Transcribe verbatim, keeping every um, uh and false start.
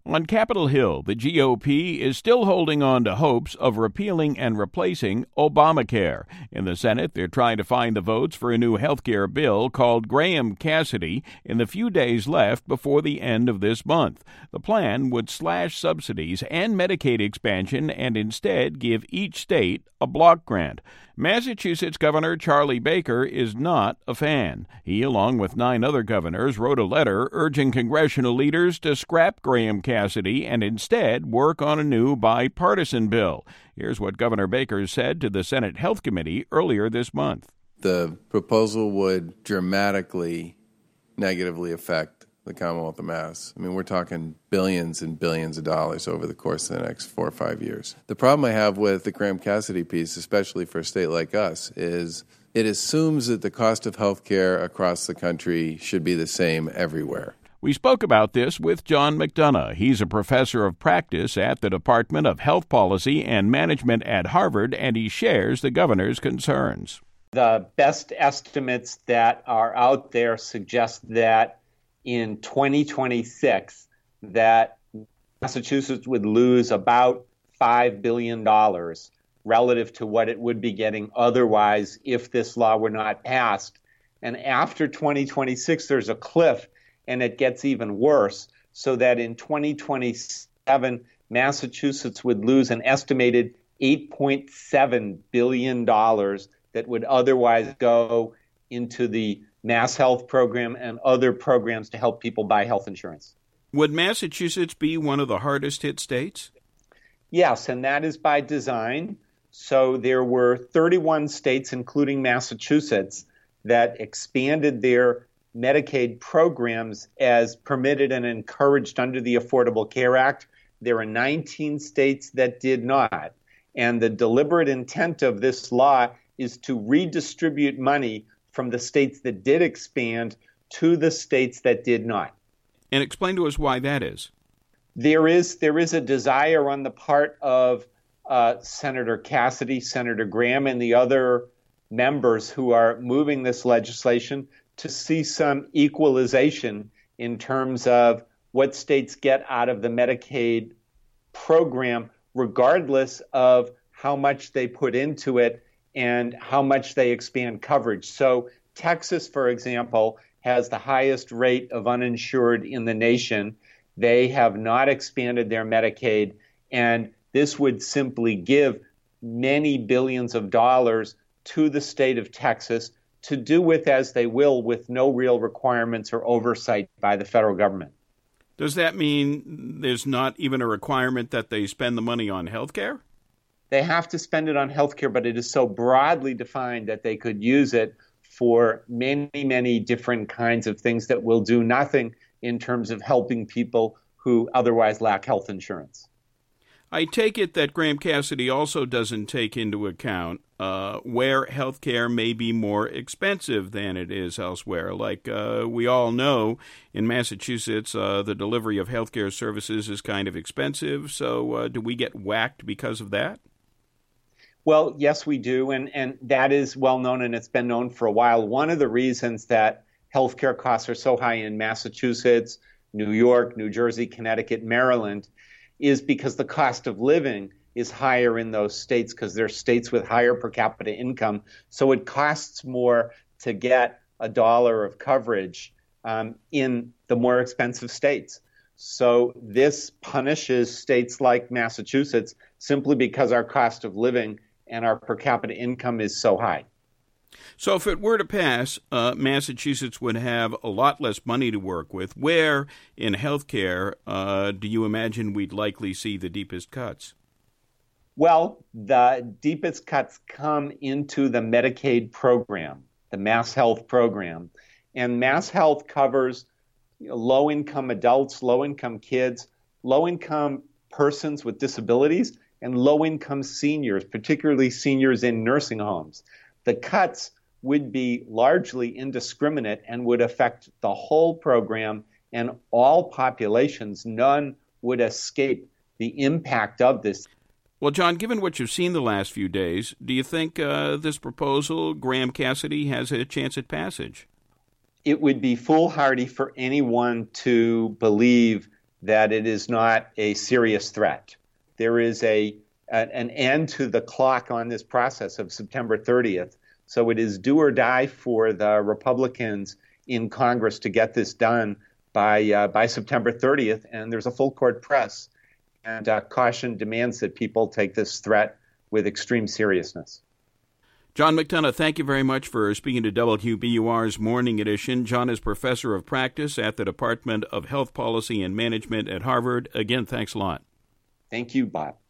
On Capitol Hill, the G O P is still holding on to hopes of repealing and replacing Obamacare. In the Senate, they're trying to find the votes for a new health care bill called Graham-Cassidy in the few days left before the end of this month. The plan would slash subsidies and Medicaid expansion and instead give each state a block grant. Massachusetts Governor Charlie Baker is not a fan. He, along with nine other governors, wrote a letter urging congressional leaders to scrap Graham-Cassidy and instead work on a new bipartisan bill. Here's what Governor Baker said to the Senate Health Committee earlier this month. The proposal would dramatically negatively affect the Commonwealth of Mass. I mean, we're talking billions and billions of dollars over the course of the next four or five years. The problem I have with the Graham-Cassidy piece, especially for a state like us, is it assumes that the cost of health care across the country should be the same everywhere. We spoke about this with John McDonough. He's a professor of practice at the Department of Health Policy and Management at Harvard, and he shares the governor's concerns. The best estimates that are out there suggest that in twenty twenty-six, that Massachusetts would lose about five billion dollars relative to what it would be getting otherwise if this law were not passed. And after twenty twenty-six, there's a cliff, and it gets even worse, so that in twenty twenty-seven, Massachusetts would lose an estimated eight point seven billion dollars that would otherwise go into the Mass Health program and other programs to help people buy health insurance. Would Massachusetts be one of the hardest hit states? Yes, and that is by design. So there were thirty-one states, including Massachusetts, that expanded their Medicaid programs as permitted and encouraged under the Affordable Care Act. There are nineteen states that did not. And the deliberate intent of this law is to redistribute money from the states that did expand to the states that did not. And explain to us why that is. There is there is a desire on the part of uh, Senator Cassidy, Senator Graham, and the other members who are moving this legislation to see some equalization in terms of what states get out of the Medicaid program, regardless of how much they put into it and how much they expand coverage. So Texas, for example, has the highest rate of uninsured in the nation. They have not expanded their Medicaid, and this would simply give many billions of dollars to the state of Texas to do with as they will, with no real requirements or oversight by the federal government. Does that mean there's not even a requirement that they spend the money on health care? They have to spend it on health care, but it is so broadly defined that they could use it for many, many different kinds of things that will do nothing in terms of helping people who otherwise lack health insurance. I take it that Graham-Cassidy also doesn't take into account uh, where health care may be more expensive than it is elsewhere. Like uh, we all know, in Massachusetts, uh, the delivery of health care services is kind of expensive. So uh, do we get whacked because of that? Well, yes, we do, and, and that is well known, and it's been known for a while. One of the reasons that healthcare costs are so high in Massachusetts, New York, New Jersey, Connecticut, Maryland, is because the cost of living is higher in those states because they're states with higher per capita income. So it costs more to get a dollar of coverage um, in the more expensive states. So this punishes states like Massachusetts simply because our cost of living and our per capita income is so high. So if it were to pass, uh, Massachusetts would have a lot less money to work with. Where in health care uh, do you imagine we'd likely see the deepest cuts? Well, the deepest cuts come into the Medicaid program, the Mass Health program. And Mass Health covers you know, low-income adults, low-income kids, low-income persons with disabilities, and low-income seniors, particularly seniors in nursing homes. The cuts would be largely indiscriminate and would affect the whole program and all populations. None would escape the impact of this. Well, John, given what you've seen the last few days, do you think uh, this proposal, Graham-Cassidy, has a chance at passage? It would be foolhardy for anyone to believe that it is not a serious threat. There is a an end to the clock on this process of September thirtieth. So it is do or die for the Republicans in Congress to get this done by uh, by September thirtieth. And there's a full court press. And uh, caution demands that people take this threat with extreme seriousness. John McDonough, thank you very much for speaking to W Q B U R's Morning Edition. John is professor of practice at the Department of Health Policy and Management at Harvard. Again, thanks a lot. Thank you, Bob.